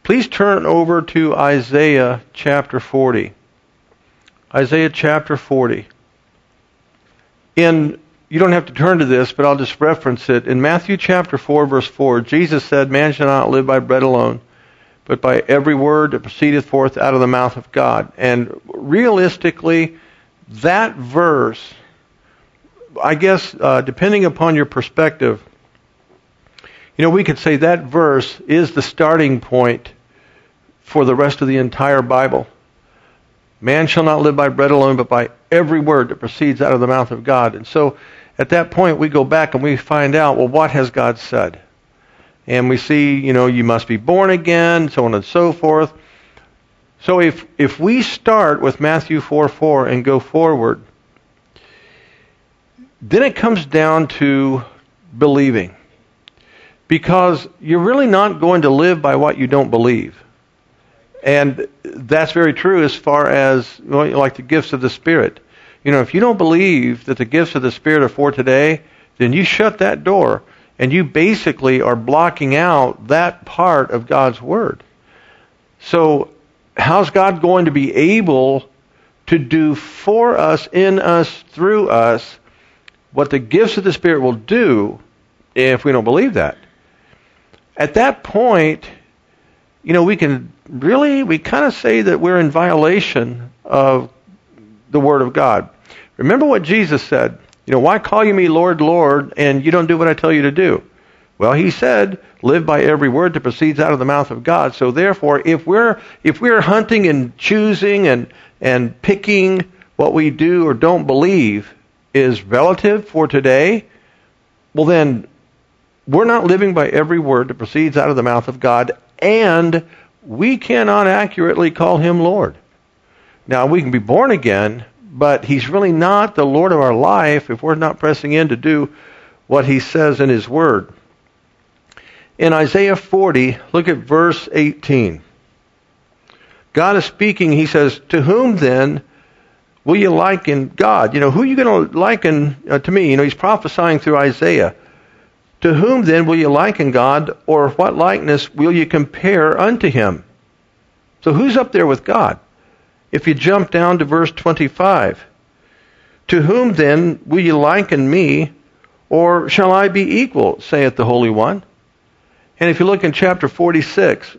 Please turn over to Isaiah chapter 40. Isaiah chapter 40. You don't have to turn to this, but I'll just reference it. In Matthew chapter 4, verse 4, Jesus said, "Man shall not live by bread alone, but by every word that proceedeth forth out of the mouth of God." And realistically, that verse, I guess, depending upon your perspective, we could say that verse is the starting point for the rest of the entire Bible. Man shall not live by bread alone, but by every word that proceeds out of the mouth of God. And so at that point, we go back and we find out, well, what has God said? And we see, you must be born again, so on and so forth. So if we start with Matthew 4:4 and go forward, then it comes down to believing. Because you're really not going to live by what you don't believe. And that's very true as far as, like the gifts of the Spirit. If you don't believe that the gifts of the Spirit are for today, then you shut that door. And you basically are blocking out that part of God's Word. So how's God going to be able to do for us, in us, through us, what the gifts of the Spirit will do if we don't believe that? At that point, we kind of say that we're in violation of the Word of God. Remember what Jesus said. Why call you me Lord, Lord, and you don't do what I tell you to do? Well, he said, live by every word that proceeds out of the mouth of God. So therefore, if we're hunting and choosing and picking what we do or don't believe is relative for today, well then, we're not living by every word that proceeds out of the mouth of God, and we cannot accurately call him Lord. Now, we can be born again, but he's really not the Lord of our life if we're not pressing in to do what he says in his word. In Isaiah 40, look at verse 18. God is speaking. He says, "To whom then will you liken God?" Who are you going to liken to me? He's prophesying through Isaiah. "To whom then will you liken God, or what likeness will you compare unto him?" So who's up there with God? If you jump down to verse 25, "To whom then will you liken me, or shall I be equal, saith the Holy One?" And if you look in chapter 46,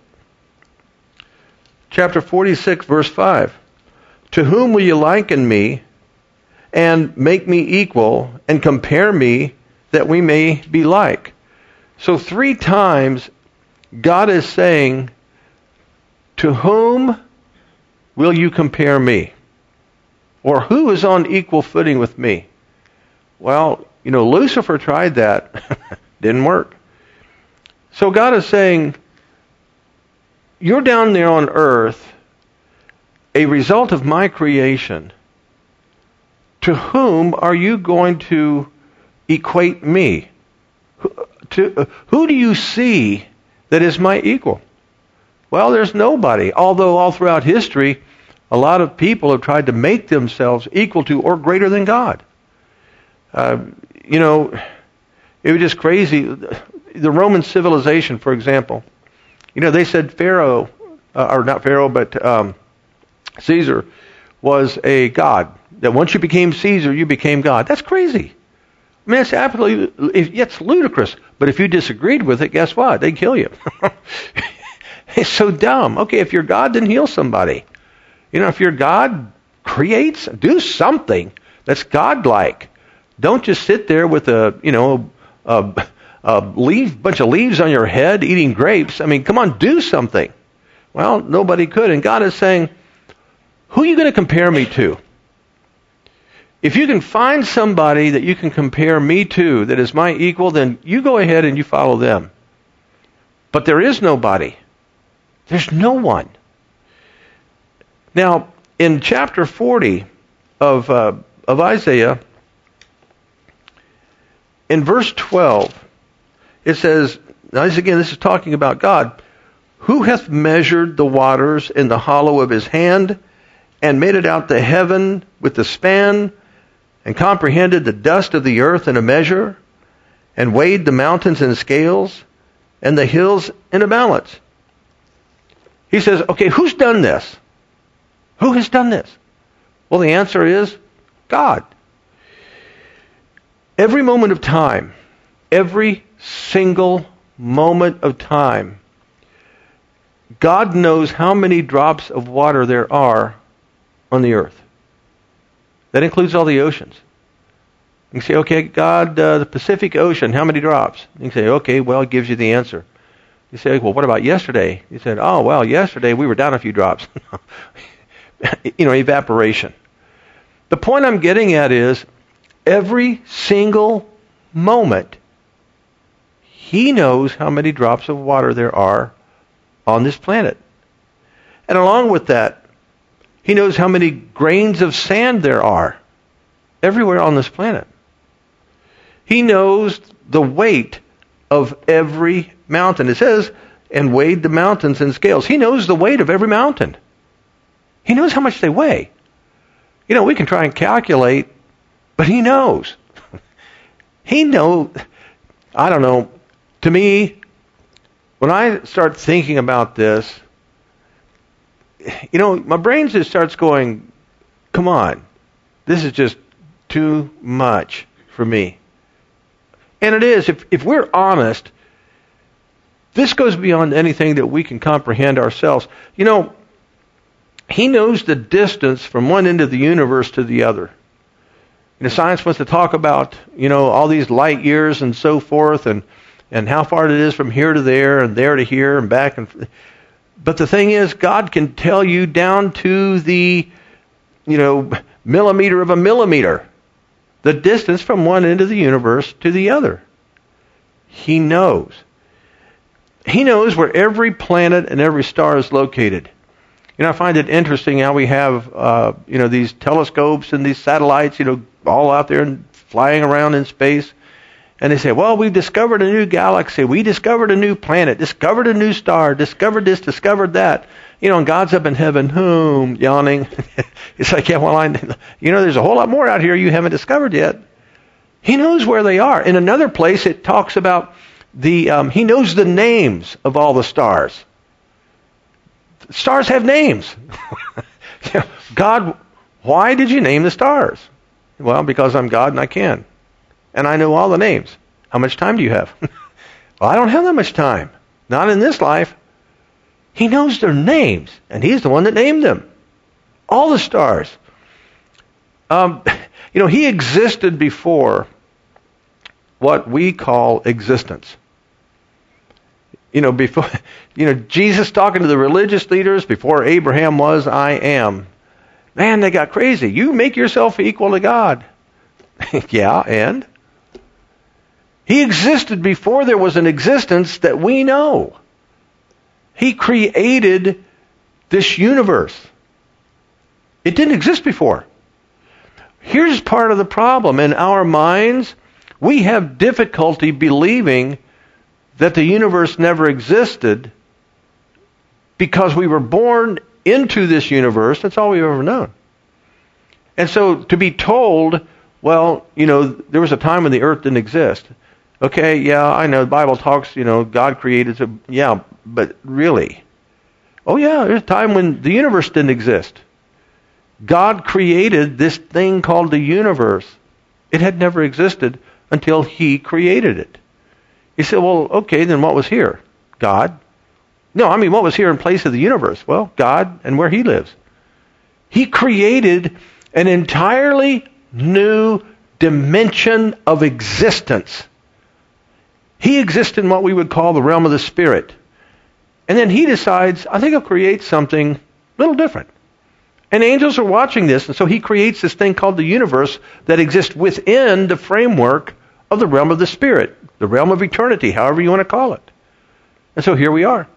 verse 5, "To whom will you liken me, and make me equal, and compare me, that we may be like?" So 3 times God is saying, "To whom will you compare me?" Or who is on equal footing with me? Well, Lucifer tried that. Didn't work. So God is saying, you're down there on earth, a result of my creation. To whom are you going to equate me? Who do you see that is my equal? Well, there's nobody. Although all throughout history, a lot of people have tried to make themselves equal to or greater than God. It was just crazy. The Roman civilization, for example, they said Pharaoh, or not Pharaoh, but Caesar was a god. That once you became Caesar, you became God. That's crazy. I mean, it's ludicrous. But if you disagreed with it, guess what? They'd kill you. It's so dumb. Okay, if you're God, then heal somebody. If you're God, do something that's godlike. Don't just sit there with a bunch of leaves on your head eating grapes. I mean, come on, do something. Well, nobody could. And God is saying, who are you going to compare me to? If you can find somebody that you can compare me to that is my equal, then you go ahead and you follow them. But there is nobody. There's no one. Now, in chapter 40 of Isaiah, in verse 12, it says, now this is talking about God, "Who hath measured the waters in the hollow of his hand, and made it out the heaven with the span, and comprehended the dust of the earth in a measure, and weighed the mountains in scales, and the hills in a balance? He says, okay, who's done this? Who has done this? Well, the answer is God. Every moment of time, every single moment of time, God knows how many drops of water there are on the earth. That includes all the oceans. You can say, okay, God, the Pacific Ocean, how many drops? You can say, okay, well, it gives you the answer. You say, well, what about yesterday? You said, oh, well, yesterday we were down a few drops. Evaporation. The point I'm getting at is, every single moment, He knows how many drops of water there are on this planet. And along with that, He knows how many grains of sand there are everywhere on this planet. He knows the weight of every mountain. It says, and weighed the mountains in scales. He knows the weight of every mountain. He knows how much they weigh. We can try and calculate, but He knows. He knows. I don't know. To me, when I start thinking about this, my brain just starts going, come on, this is just too much for me. And it is. If we're honest, this goes beyond anything that we can comprehend ourselves. He knows the distance from one end of the universe to the other. Science wants to talk about, all these light years and so forth, and how far it is from here to there and there to here and back. But the thing is, God can tell you down to the, millimeter of a millimeter, the distance from one end of the universe to the other. He knows. He knows where every planet and every star is located. I find it interesting how we have, these telescopes and these satellites, all out there and flying around in space. And they say, well, we discovered a new galaxy. We discovered a new planet, discovered a new star, discovered this, discovered that. And God's up in heaven, yawning. It's like, yeah, well, there's a whole lot more out here you haven't discovered yet. He knows where they are. In another place, it talks about He knows the names of all the stars. Stars have names. God, why did you name the stars? Well, because I'm God and I can. And I know all the names. How much time do you have? Well, I don't have that much time. Not in this life. He knows their names, and He's the one that named them. All the stars. He existed before what we call existence. Before, Jesus talking to the religious leaders, before Abraham was, I am. Man, they got crazy. You make yourself equal to God. Yeah, and? He existed before there was an existence that we know. He created this universe. It didn't exist before. Here's part of the problem. In our minds, we have difficulty believing that the universe never existed because we were born into this universe. That's all we've ever known. And so to be told, well, there was a time when the earth didn't exist. Okay, yeah, I know the Bible talks, God created, yeah, but really? Oh yeah, there's a time when the universe didn't exist. God created this thing called the universe. It had never existed until He created it. You say, well, okay, then what was here? God? No, what was here in place of the universe? Well, God and where He lives. He created an entirely new dimension of existence. He exists in what we would call the realm of the Spirit. And then He decides, I think I'll create something a little different. And angels are watching this, and so He creates this thing called the universe that exists within the framework of the realm of the Spirit, the realm of eternity, however you want to call it. And so here we are.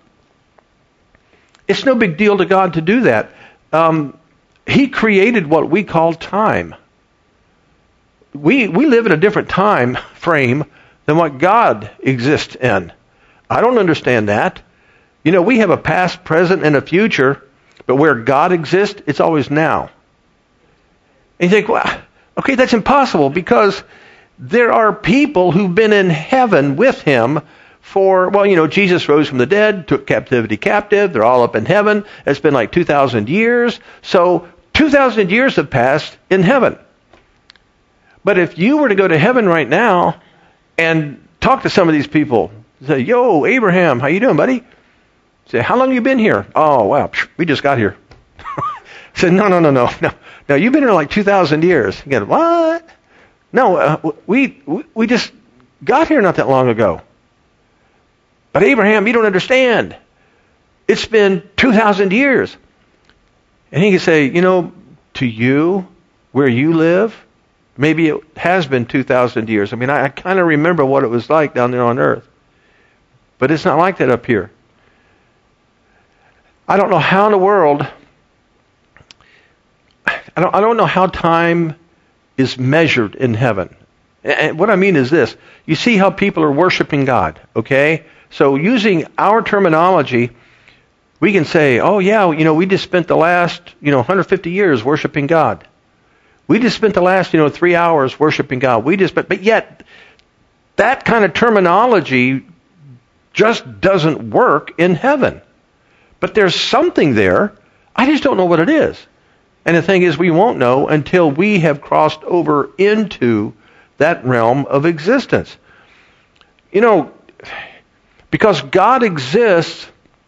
It's no big deal to God to do that. He created what we call time. We live in a different time frame than what God exists in. I don't understand that. We have a past, present, and a future, but where God exists, it's always now. And you think, well, okay, that's impossible because there are people who've been in heaven with Him Jesus rose from the dead, took captivity captive. They're all up in heaven. It's been like 2,000 years. So 2,000 years have passed in heaven. But if you were to go to heaven right now and talk to some of these people, say, yo, Abraham, how you doing, buddy? Say, how long have you been here? Oh, wow, we just got here. Say, no, you've been here like 2,000 years. You go, what? No, we just got here not that long ago. But Abraham, you don't understand. It's been 2,000 years. And he can say, to you, where you live, maybe it has been 2,000 years. I mean, I kind of remember what it was like down there on earth. But it's not like that up here. I don't know how in the world, I don't know how time is measured in heaven. And what I mean is this. You see how people are worshiping God, okay? So using our terminology, we can say, oh yeah, we just spent the last, 150 years worshiping God. We just spent the last, 3 hours worshiping God. But yet, that kind of terminology just doesn't work in heaven. But there's something there. I just don't know what it is. And the thing is, we won't know until we have crossed over into that realm of existence. Because God exists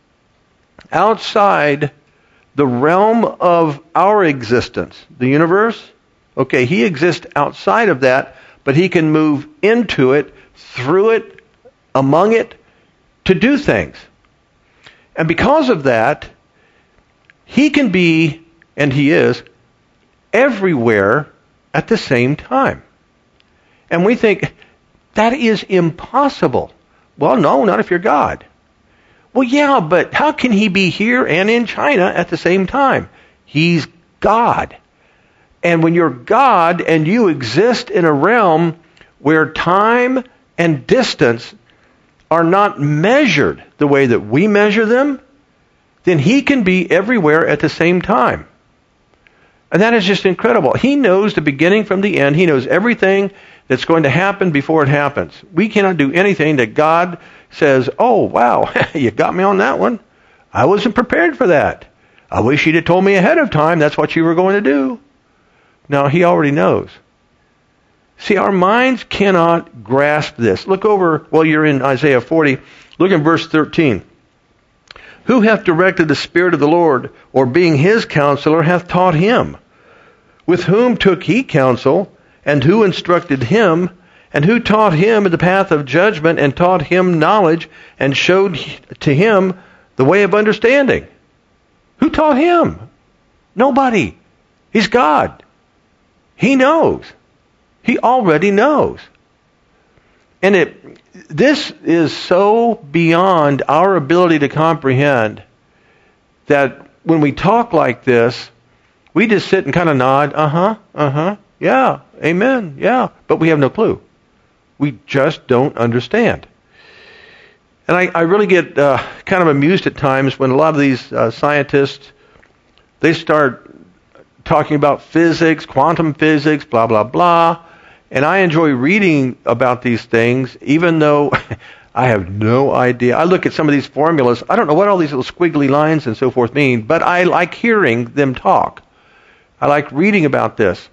outside the realm of our existence, the universe. Okay, He exists outside of that, but He can move into it, through it, among it, to do things. And because of that, He can be, and He is, everywhere at the same time. And we think, that is impossible. Well, no, not if you're God. Well, yeah, but how can He be here and in China at the same time? He's God. And when you're God and you exist in a realm where time and distance are not measured the way that we measure them, then He can be everywhere at the same time. And that is just incredible. He knows the beginning from the end. He knows everything that's going to happen before it happens. We cannot do anything that God says, oh, wow, you got me on that one. I wasn't prepared for that. I wish you'd have told me ahead of time that's what you were going to do. No, He already knows. See, our minds cannot grasp this. Look over, you're in Isaiah 40. Look in verse 13. Who hath directed the Spirit of the Lord, or being His counselor, hath taught Him? With whom took He counsel, and who instructed Him? And who taught Him in the path of judgment, and taught Him knowledge, and showed to Him the way of understanding? Who taught Him? Nobody. He's God. He knows. He already knows. And this is so beyond our ability to comprehend that when we talk like this, we just sit and kind of nod, yeah, amen, yeah, but we have no clue. We just don't understand. And I really get kind of amused at times when a lot of these scientists, they start talking about physics, quantum physics, blah, blah, blah. And I enjoy reading about these things, even though I have no idea. I look at some of these formulas. I don't know what all these little squiggly lines and so forth mean, but I like hearing them talk. I like reading about this.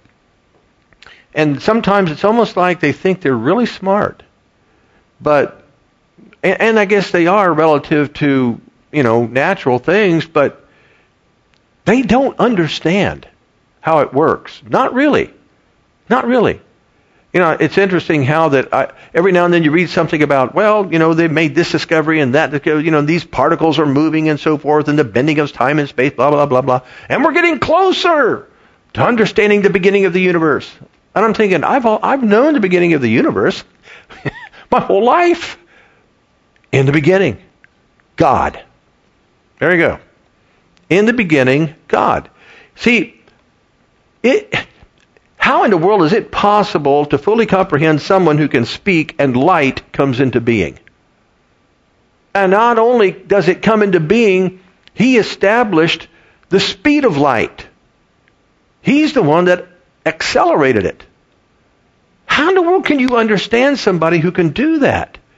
And sometimes it's almost like they think they're really smart. But, and I guess they are relative to, natural things, but they don't understand how it works. Not really. Not really. It's interesting how that every now and then you read something about, they made this discovery and that, these particles are moving and so forth, and the bending of time and space, blah, blah, blah, blah. And we're getting closer to understanding the beginning of the universe. And I'm thinking, I've known the beginning of the universe my whole life. In the beginning, God. There you go. In the beginning, God. See, how in the world is it possible to fully comprehend someone who can speak and light comes into being? And not only does it come into being, He established the speed of light. He's the one that accelerated it. How in the world can you understand somebody who can do that?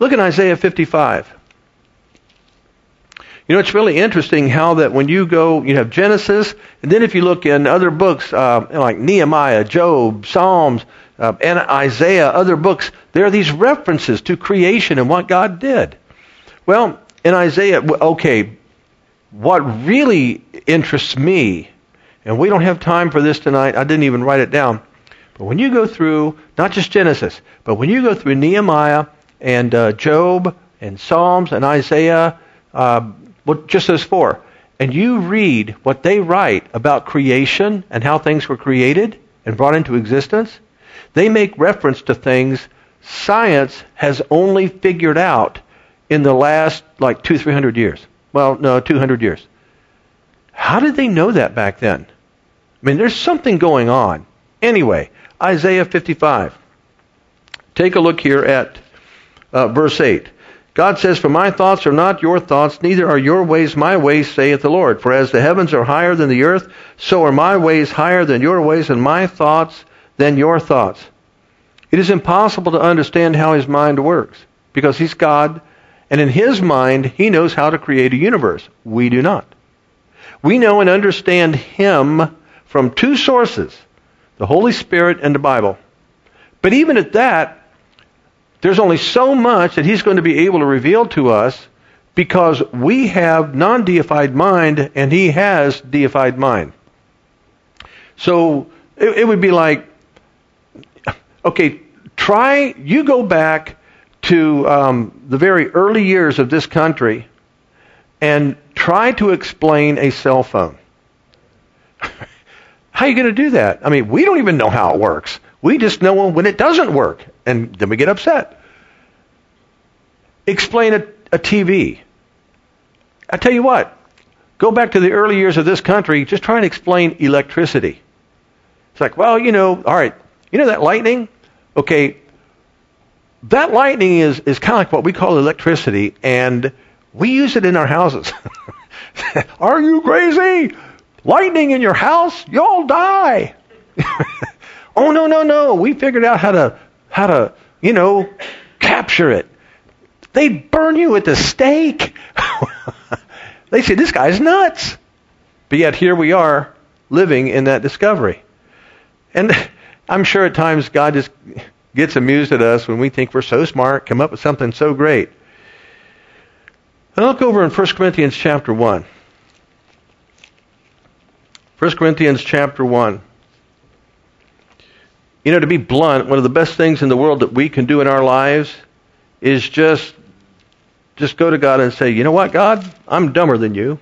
Look at Isaiah 55. You know, it's really interesting how that when you go, you have Genesis, and then if you look in other books like Nehemiah, Job, Psalms, and Isaiah, other books, there are these references to creation and what God did. Well, in Isaiah, okay, what really interests me, and we don't have time for this tonight, I didn't even write it down, but when you go through, not just Genesis, but when you go through Nehemiah and Job and Psalms and Isaiah, just those four, and you read what they write about creation and how things were created and brought into existence, they make reference to things science has only figured out in the last 200-300 years. Well, no, 200 years. How did they know that back then? I mean, there's something going on. Anyway, Isaiah 55. Take a look here at verse 8. God says, "For my thoughts are not your thoughts, neither are your ways my ways, saith the Lord. For as the heavens are higher than the earth, so are my ways higher than your ways, and my thoughts than your thoughts." It is impossible to understand how his mind works, because he's God, and in his mind, he knows how to create a universe. We do not. We know and understand him from two sources, the Holy Spirit and the Bible. But even at that, there's only so much that he's going to be able to reveal to us because we have non-deified mind and he has deified mind. So it would be like, okay, you go back to the very early years of this country and try to explain a cell phone. How are you going to do that? I mean, we don't even know how it works. We just know when it doesn't work, and then we get upset. Explain a TV. I tell you what, go back to the early years of this country, just try and explain electricity. It's like, well, all right, that lightning? Okay, that lightning is kind of like what we call electricity, and we use it in our houses. Are you crazy? Lightning in your house? You'll die. Oh, no. We figured out how to capture it. They'd burn you at the stake. They say, this guy's nuts. But yet here we are living in that discovery. And I'm sure at times God just gets amused at us when we think we're so smart, come up with something so great. Now look over in 1 Corinthians chapter 1. 1 Corinthians chapter 1. To be blunt, one of the best things in the world that we can do in our lives is just go to God and say, you know what, God? I'm dumber than you.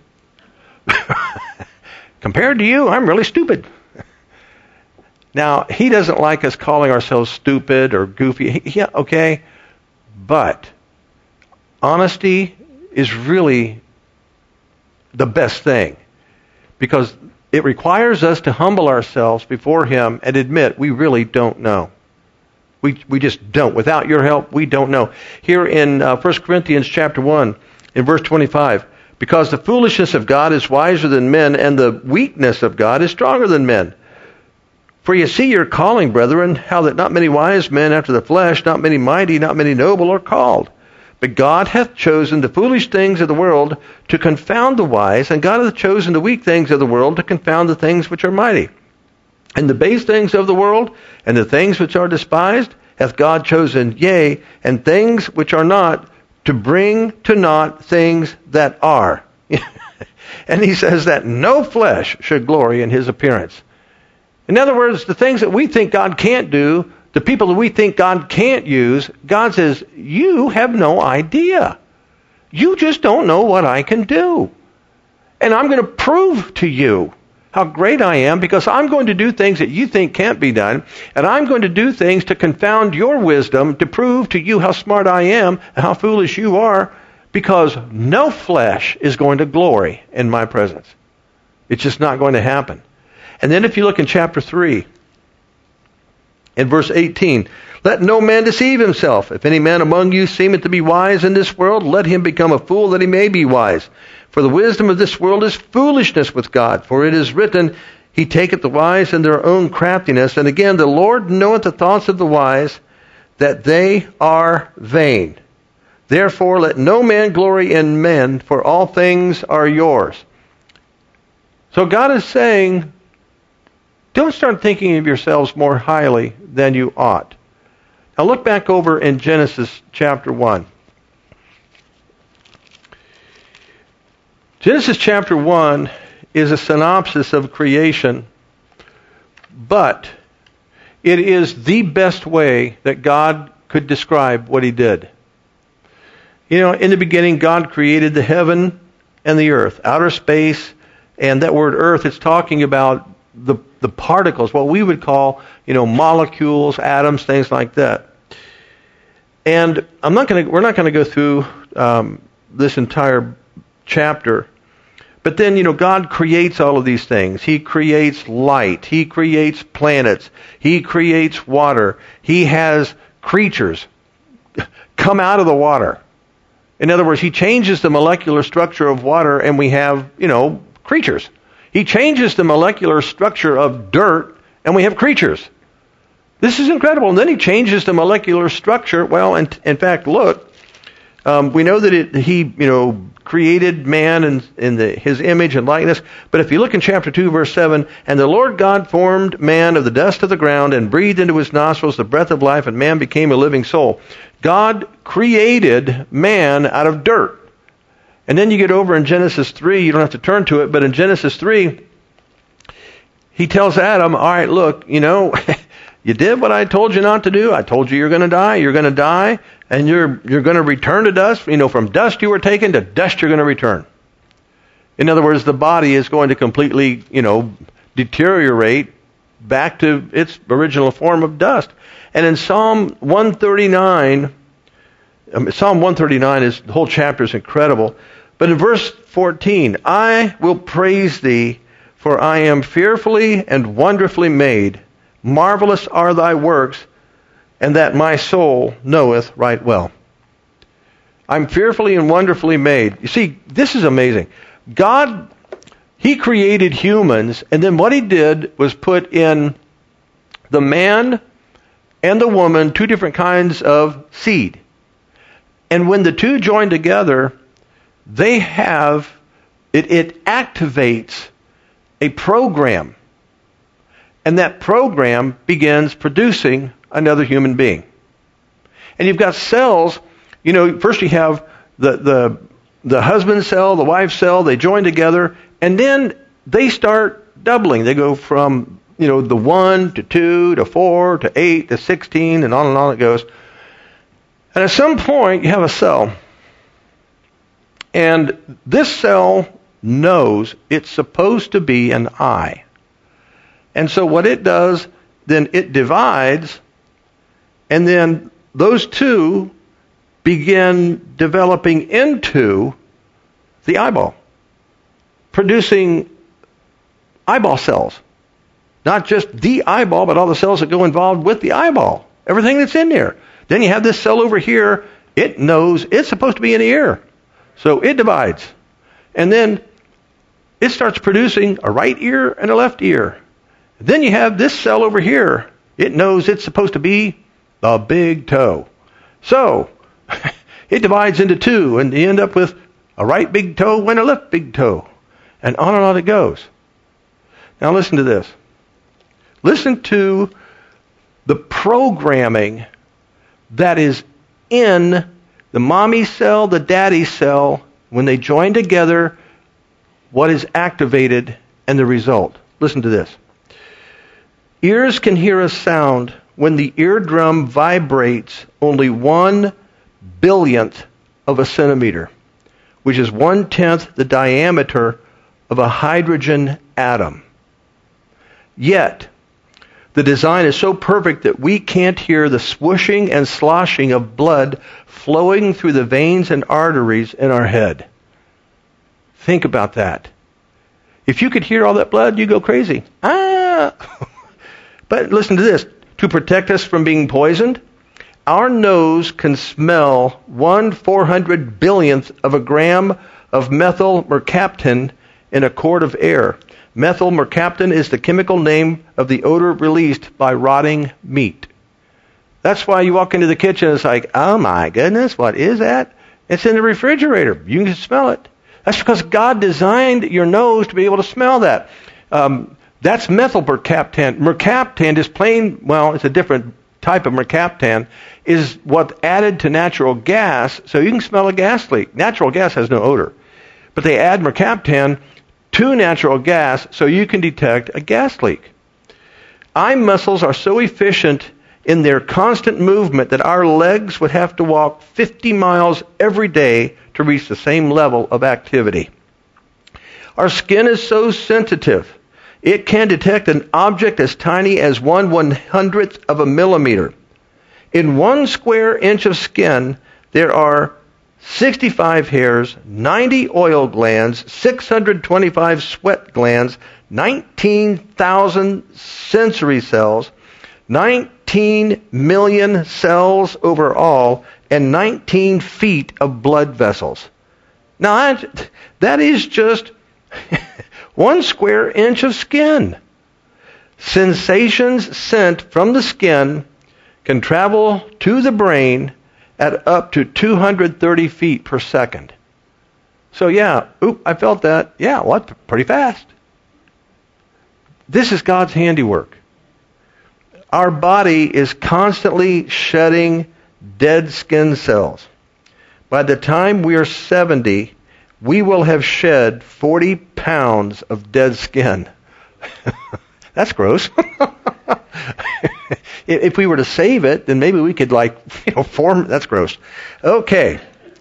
Compared to you, I'm really stupid. Now, he doesn't like us calling ourselves stupid or goofy. Yeah, okay. But honesty is really the best thing, because it requires us to humble ourselves before him and admit we really don't know. We just don't. Without your help, we don't know. Here in 1 Corinthians chapter 1, in verse 25, because the foolishness of God is wiser than men, and the weakness of God is stronger than men. For you see your calling, brethren, how that not many wise men after the flesh, not many mighty, not many noble are called. But God hath chosen the foolish things of the world to confound the wise, and God hath chosen the weak things of the world to confound the things which are mighty. And the base things of the world, and the things which are despised, hath God chosen, yea, and things which are not, to bring to naught things that are. And he says that no flesh should glory in his appearance. In other words, the things that we think God can't do, the people that we think God can't use, God says, you have no idea. You just don't know what I can do. And I'm going to prove to you how great I am, because I'm going to do things that you think can't be done, and I'm going to do things to confound your wisdom, to prove to you how smart I am and how foolish you are, because no flesh is going to glory in my presence. It's just not going to happen. And then if you look in chapter 3, in verse 18, let no man deceive himself. If any man among you seemeth to be wise in this world, let him become a fool that he may be wise. For the wisdom of this world is foolishness with God. For it is written, he taketh the wise in their own craftiness. And again, the Lord knoweth the thoughts of the wise, that they are vain. Therefore, let no man glory in men, for all things are yours. So God is saying, don't start thinking of yourselves more highly than you ought. Now look back over in Genesis chapter 1. Genesis chapter 1 is a synopsis of creation, but it is the best way that God could describe what he did. You know, in the beginning, God created the heaven and the earth, outer space, and that word earth, it's talking about the particles, what we would call, molecules, atoms, things like that. And we're not going to go through this entire chapter, but then, God creates all of these things. He creates light. He creates planets. He creates water. He has creatures come out of the water. In other words, he changes the molecular structure of water, and we have, creatures. He changes the molecular structure of dirt, and we have creatures. This is incredible. And then he changes the molecular structure. Well, in fact, look, we know that he created man in his image and likeness. But if you look in chapter 2, verse 7, and the Lord God formed man of the dust of the ground and breathed into his nostrils the breath of life, and man became a living soul. God created man out of dirt. And then you get over in Genesis 3, you don't have to turn to it, but in Genesis 3, he tells Adam, all right, look, you did what I told you not to do. I told you you're going to die. You're going to die, and you're going to return to dust. From dust you were taken, to dust you're going to return. In other words, the body is going to completely, deteriorate back to its original form of dust. And in Psalm 139, the whole chapter is incredible. But in verse 14, I will praise thee, for I am fearfully and wonderfully made. Marvelous are thy works, and that my soul knoweth right well. I'm fearfully and wonderfully made. You see, this is amazing. God, he created humans, and then what he did was put in the man and the woman two different kinds of seed. And when the two join together, they have, it activates a program. And that program begins producing another human being. And you've got cells, first you have the husband cell, the wife cell, they join together, and then they start doubling. They go from, the 1 to 2 to 4 to 8 to 16 and on it goes. And at some point you have a cell. And this cell knows it's supposed to be an eye. And so what it does, then it divides, and then those two begin developing into the eyeball, producing eyeball cells. Not just the eyeball, but all the cells that go involved with the eyeball. Everything that's in there. Then you have this cell over here. It knows it's supposed to be in the ear. So it divides. And then it starts producing a right ear and a left ear. Then you have this cell over here. It knows it's supposed to be the big toe. So it divides into two, and you end up with a right big toe and a left big toe. And on it goes. Now listen to this. Listen to the programming that is in the mommy cell, the daddy cell. When they join together, what is activated and the result. Listen to this. Ears can hear a sound when the eardrum vibrates only 1/billionth of a centimeter, which is 1/10 the diameter of a hydrogen atom. Yet, the design is so perfect that we can't hear the swooshing and sloshing of blood flowing through the veins and arteries in our head. Think about that. If you could hear all that blood, you'd go crazy. But listen to this. To protect us from being poisoned, our nose can smell 1/400 billionth of a gram of methyl mercaptan in a quart of air. Methyl mercaptan is the chemical name of the odor released by rotting meat. That's why you walk into the kitchen and it's like, oh my goodness, what is that? It's in the refrigerator. You can smell it. That's because God designed your nose to be able to smell that. That's methyl mercaptan. Mercaptan is plain, well, it's a different type of mercaptan, is what added to natural gas, so you can smell a gas leak. Natural gas has no odor. But they add mercaptan to natural gas so you can detect a gas leak. Eye muscles are so efficient in their constant movement that our legs would have to walk 50 miles every day to reach the same level of activity. Our skin is so sensitive, it can detect an object as tiny as 1/100th of a millimeter. In 1 square inch of skin, there are 65 hairs, 90 oil glands, 625 sweat glands, 19,000 sensory cells, 19 million cells overall, and 19 feet of blood vessels. Now, that is just 1 square inch of skin. Sensations sent from the skin can travel to the brain at up to 230 feet per second. So yeah, I felt that. Yeah, well, that's pretty fast. This is God's handiwork. Our body is constantly shedding dead skin cells. By the time we are 70, we will have shed 40 pounds of dead skin. That's gross. If we were to save it, then maybe we could form. That's gross. Okay.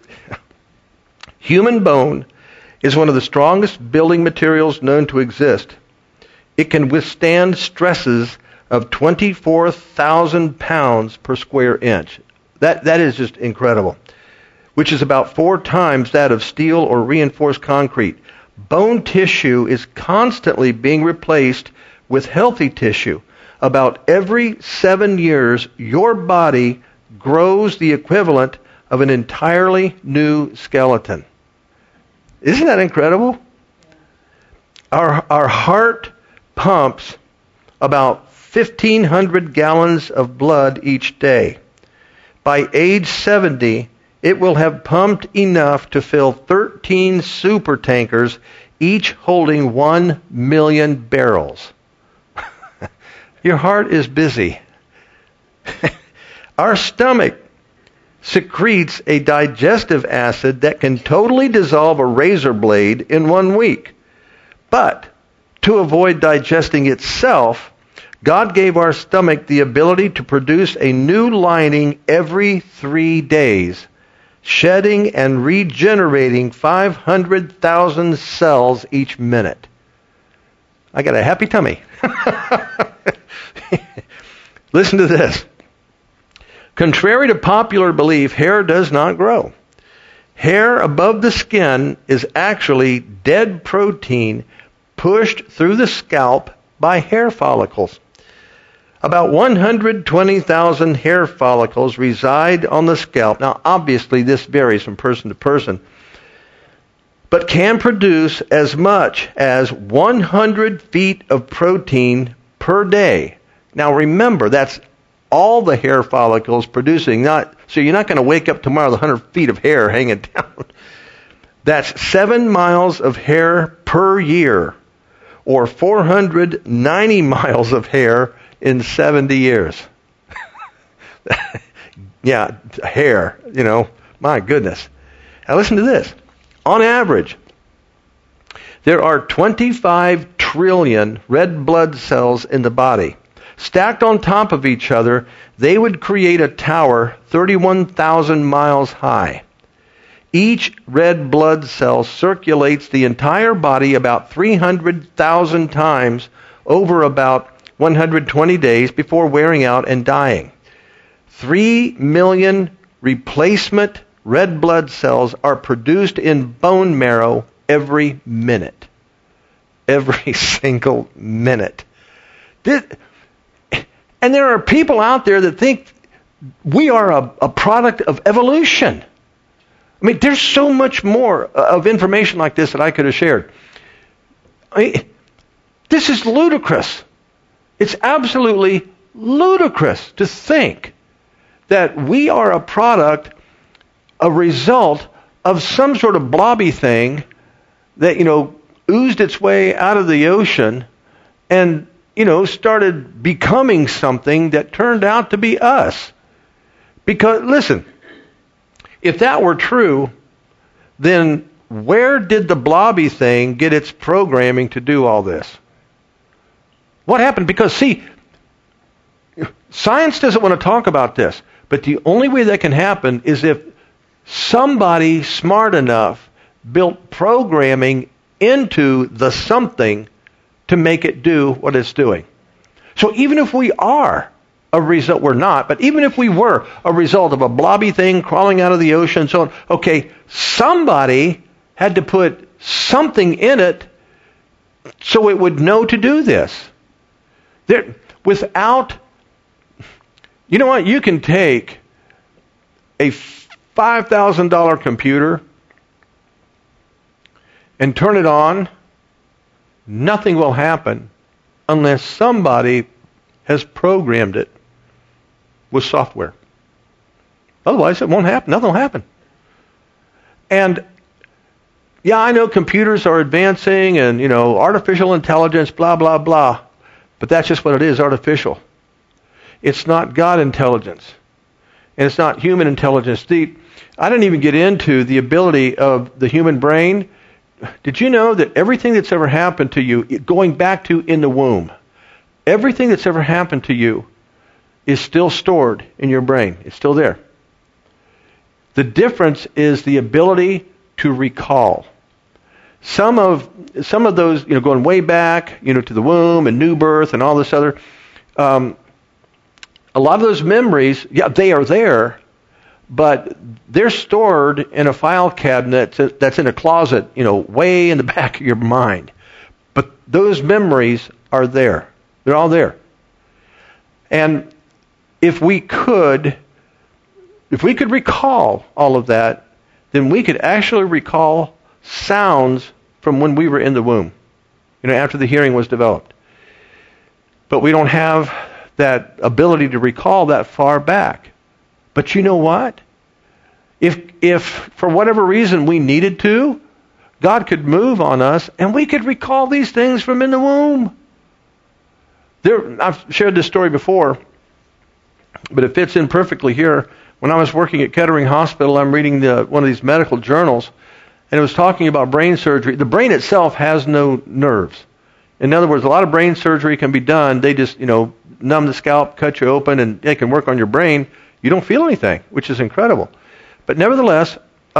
Human bone is one of the strongest building materials known to exist. It can withstand stresses of 24,000 pounds per square inch. That is just incredible, which is about 4 times that of steel or reinforced concrete. Bone tissue is constantly being replaced with healthy tissue. About every 7 years, your body grows the equivalent of an entirely new skeleton. Isn't that incredible? Our heart pumps about 1,500 gallons of blood each day. By age 70, it will have pumped enough to fill 13 super tankers, each holding 1 million barrels. Your heart is busy. Our stomach secretes a digestive acid that can totally dissolve a razor blade in 1 week. But to avoid digesting itself, God gave our stomach the ability to produce a new lining every 3 days, shedding and regenerating 500,000 cells each minute. I got a happy tummy. Listen to this. Contrary to popular belief, hair does not grow. Hair above the skin is actually dead protein pushed through the scalp by hair follicles. About 120,000 hair follicles reside on the scalp. Now, obviously, this varies from person to person, but can produce as much as 100 feet of protein per day. Now, remember, that's all the hair follicles producing. So you're not going to wake up tomorrow with 100 feet of hair hanging down. That's 7 miles of hair per year, or 490 miles of hair in 70 years. Yeah, hair, my goodness. Now listen to this. On average, there are 25 trillion red blood cells in the body. Stacked on top of each other, they would create a tower 31,000 miles high. Each red blood cell circulates the entire body about 300,000 times over about 120 days before wearing out and dying. 3 million replacement red blood cells are produced in bone marrow every minute. Every single minute. And there are people out there that think we are a product of evolution. I mean, there's so much more of information like this that I could have shared. This is ludicrous. It's absolutely ludicrous to think that we are a result of some sort of blobby thing that, oozed its way out of the ocean and, started becoming something that turned out to be us. Because, listen, if that were true, then where did the blobby thing get its programming to do all this? What happened? Because, see, science doesn't want to talk about this, but the only way that can happen is if somebody smart enough built programming into the something to make it do what it's doing. So even if we are a result, we're not, but even if we were a result of a blobby thing crawling out of the ocean and so on, okay, somebody had to put something in it so it would know to do this. Without, you know what, you can take a $5,000 computer and turn it on, nothing will happen unless somebody has programmed it with software. Otherwise, it won't happen. Nothing will happen. And yeah, I know computers are advancing and, artificial intelligence, blah, blah, blah. But that's just what it is, artificial. It's not God intelligence. And it's not human intelligence. I didn't even get into the ability of the human brain. Did you know that everything that's ever happened to you, going back to in the womb, everything that's ever happened to you is still stored in your brain. It's still there. The difference is the ability to recall. Some of those, going way back, to the womb and new birth and all this other, a lot of those memories, yeah, they are there, but they're stored in a file cabinet that's in a closet, way in the back of your mind. But those memories are there. They're all there. And if we could recall all of that, then we could actually recall sounds from when we were in the womb, after the hearing was developed. But we don't have that ability to recall that far back. But you know what? If for whatever reason we needed to, God could move on us and we could recall these things from in the womb. I've shared this story before, but it fits in perfectly here. When I was working at Kettering Hospital, I'm reading one of these medical journals, and it was talking about brain surgery. The brain itself has no nerves. In other words, a lot of brain surgery can be done. They just, numb the scalp, cut you open, and they can work on your brain. You don't feel anything, which is incredible. But nevertheless,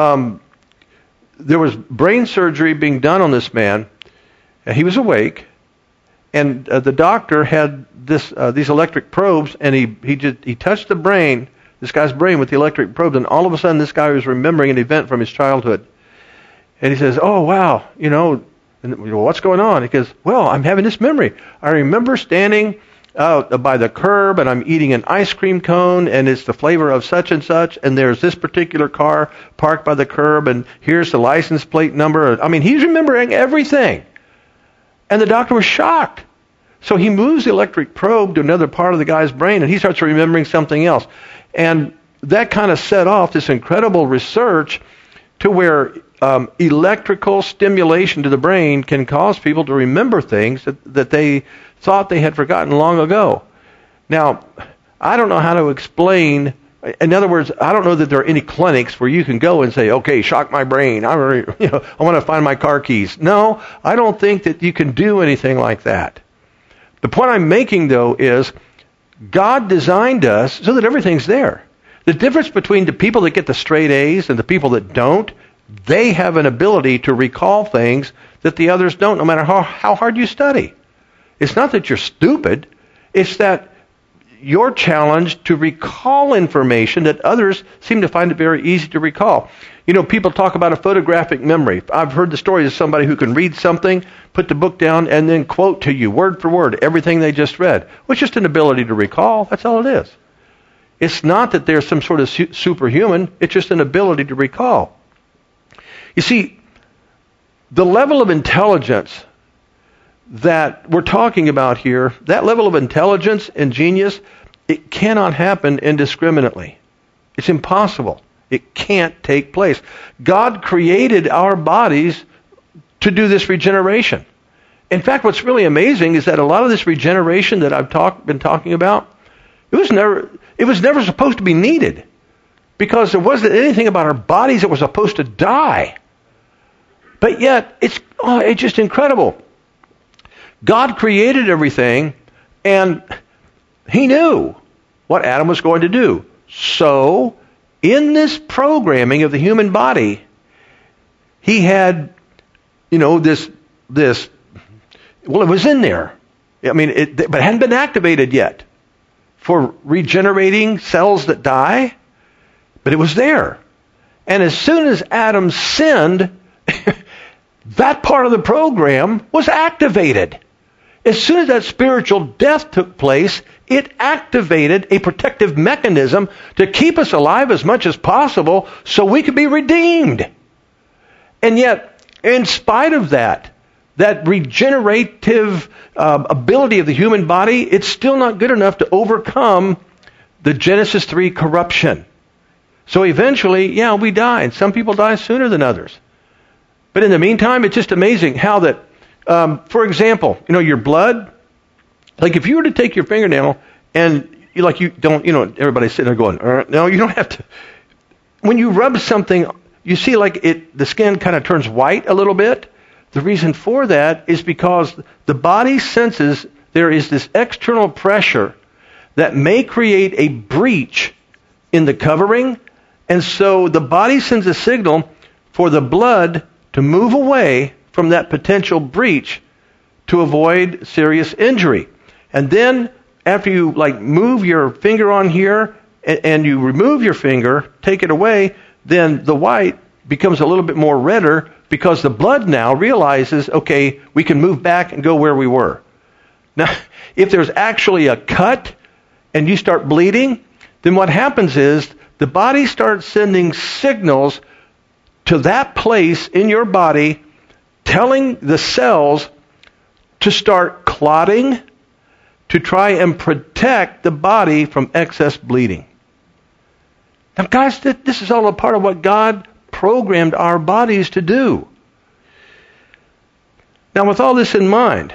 there was brain surgery being done on this man. And he was awake, and the doctor had these electric probes, and he touched the brain, this guy's brain, with the electric probes, and all of a sudden this guy was remembering an event from his childhood. And he says, "Oh wow, what's going on?" He goes, "Well, I'm having this memory. I remember standing out by the curb, and I'm eating an ice cream cone, and it's the flavor of such and such, and there's this particular car parked by the curb, and here's the license plate number." I mean, he's remembering everything. And the doctor was shocked. So he moves the electric probe to another part of the guy's brain, and he starts remembering something else. And that kind of set off this incredible research to where electrical stimulation to the brain can cause people to remember things that they thought they had forgotten long ago. Now, I don't know how to explain. In other words, I don't know that there are any clinics where you can go and say, "Okay, shock my brain. I want to find my car keys." No, I don't think that you can do anything like that. The point I'm making, though, is God designed us so that everything's there. The difference between the people that get the straight A's and the people that don't, they have an ability to recall things that the others don't, no matter how hard you study. It's not that you're stupid. It's that you're challenged to recall information that others seem to find it very easy to recall. People talk about a photographic memory. I've heard the stories of somebody who can read something, put the book down, and then quote to you, word for word, everything they just read. Well, it's just an ability to recall. That's all it is. It's not that they're some sort of superhuman. It's just an ability to recall. You see, the level of intelligence that we're talking about here, that level of intelligence and genius, it cannot happen indiscriminately. It's impossible. It can't take place. God created our bodies to do this regeneration. In fact, what's really amazing is that a lot of this regeneration that I've been talking about, it was never supposed to be needed, because there wasn't anything about our bodies that was supposed to die. But yet, it's just incredible. God created everything, and He knew what Adam was going to do. So, in this programming of the human body, He had, this. Well, it was in there. I mean, but it hadn't been activated yet for regenerating cells that die. But it was there. And as soon as Adam sinned, that part of the program was activated. As soon as that spiritual death took place, it activated a protective mechanism to keep us alive as much as possible so we could be redeemed. And yet, in spite of that regenerative ability of the human body, it's still not good enough to overcome the Genesis 3 corruption. So eventually, we die. And some people die sooner than others. But in the meantime, it's just amazing how that, for example, your blood, like if you were to take your fingernail and you don't, everybody's sitting there going, no, you don't have to. When you rub something, you see the skin kind of turns white a little bit. The reason for that is because the body senses there is this external pressure that may create a breach in the covering. And so the body sends a signal for the blood to move away from that potential breach to avoid serious injury. And then after you move your finger on here and you remove your finger, take it away, then the white becomes a little bit more redder because the blood now realizes, okay, we can move back and go where we were. Now, if there's actually a cut and you start bleeding, then what happens is the body starts sending signals to that place in your body, telling the cells to start clotting to try and protect the body from excess bleeding. Now, guys, this is all a part of what God programmed our bodies to do. Now, with all this in mind,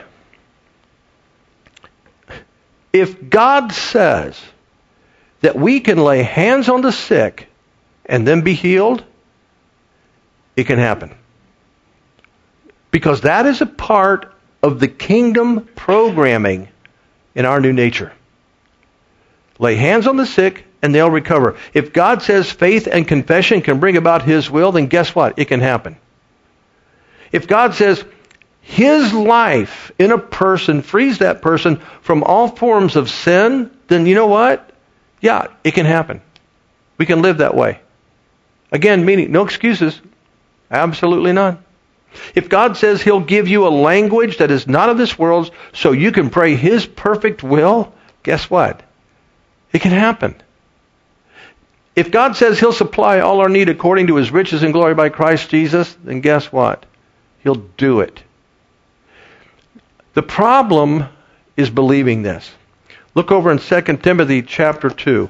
if God says that we can lay hands on the sick and then be healed, it can happen. Because that is a part of the kingdom programming in our new nature. Lay hands on the sick and they'll recover. If God says faith and confession can bring about His will, then guess what? It can happen. If God says His life in a person frees that person from all forms of sin, then you know what? Yeah, it can happen. We can live that way. Again, meaning no excuses. Absolutely none. If God says He'll give you a language that is not of this world so you can pray His perfect will, guess what? It can happen. If God says He'll supply all our need according to His riches and glory by Christ Jesus, then guess what? He'll do it. The problem is believing this. Look over in 2 Timothy chapter 2.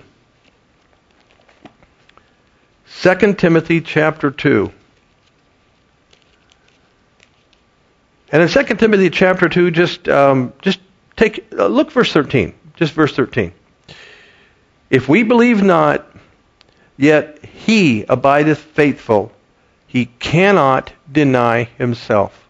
2 Timothy chapter 2. And in 2 Timothy chapter 2, just look verse 13. Just verse 13. If we believe not, yet He abideth faithful. He cannot deny Himself.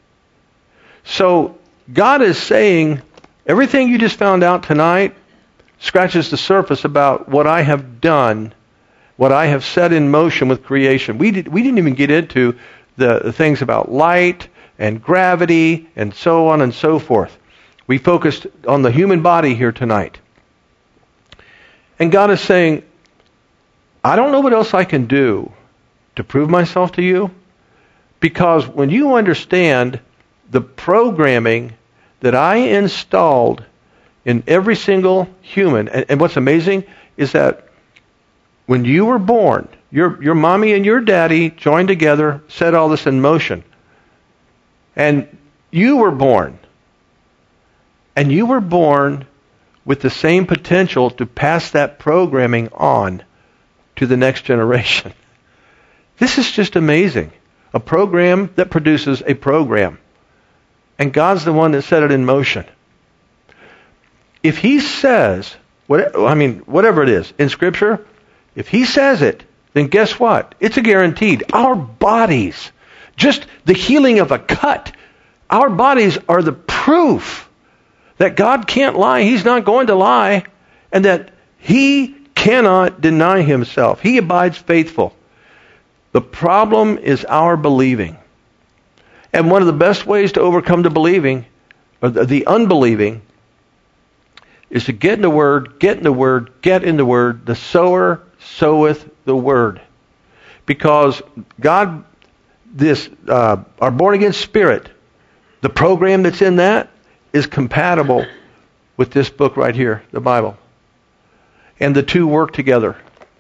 So God is saying, everything you just found out tonight scratches the surface about what I have done, what I have set in motion with creation. We didn't even get into the things about light and gravity and so on and so forth. We focused on the human body here tonight. And God is saying, I don't know what else I can do to prove myself to you, because when you understand the programming that I installed in every single human, and what's amazing is that when you were born, your mommy and your daddy joined together, set all this in motion. And you were born. And you were born with the same potential to pass that programming on to the next generation. This is just amazing. A program that produces a program. And God's the one that set it in motion. If He says, whatever it is, in Scripture, if He says it, then guess what? It's a guaranteed. Our bodies, just the healing of a cut, our bodies are the proof that God can't lie. He's not going to lie. And that He cannot deny Himself. He abides faithful. The problem is our believing. And one of the best ways to overcome the believing, or the unbelieving, is to get in the Word, get in the Word, get in the Word. The sower soweth the Word. Because God, our born-again spirit, the program that's in that is compatible with this book right here, the Bible. And the two work together.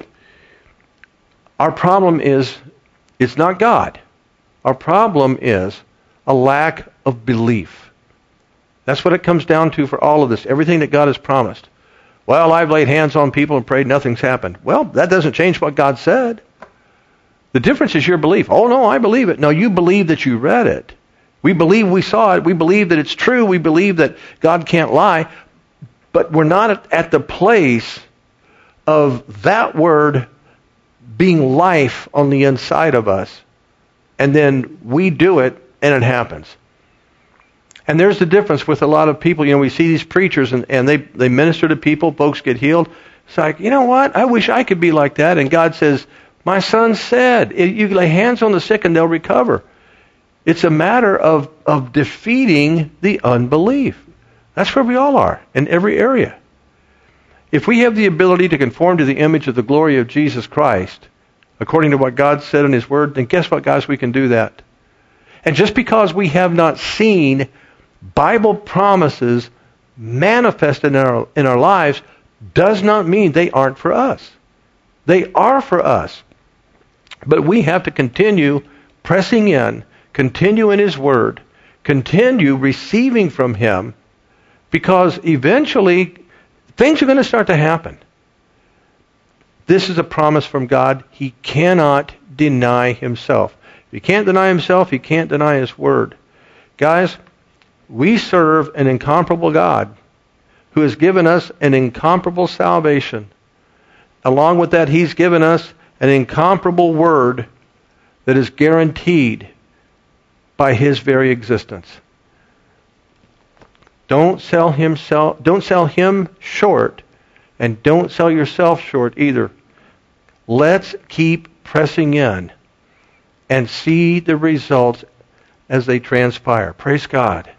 Our problem is, it's not God. Our problem is a lack of belief. That's what it comes down to for all of this. Everything that God has promised. Well, I've laid hands on people and prayed, nothing's happened. Well, that doesn't change what God said. The difference is your belief. Oh, no, I believe it. No, you believe that you read it. We believe we saw it. We believe that it's true. We believe that God can't lie. But we're not at the place of that word being life on the inside of us. And then we do it and it happens. And there's the difference with a lot of people. We see these preachers and they minister to people. Folks get healed. It's like, you know what? I wish I could be like that. And God says, my son said, you lay hands on the sick and they'll recover. It's a matter of defeating the unbelief. That's where we all are, in every area. If we have the ability to conform to the image of the glory of Jesus Christ, according to what God said in His Word, then guess what, guys? We can do that. And just because we have not seen Bible promises manifested in our lives does not mean they aren't for us. They are for us. But we have to continue pressing in, continue in His Word, continue receiving from Him, because eventually things are going to start to happen. This is a promise from God. He cannot deny Himself. If He can't deny Himself, He can't deny His Word. Guys, we serve an incomparable God who has given us an incomparable salvation. Along with that, He's given us an incomparable Word that is guaranteed by His very existence. Don't sell Him short, and don't sell yourself short either. Let's keep pressing in and see the results as they transpire. Praise God.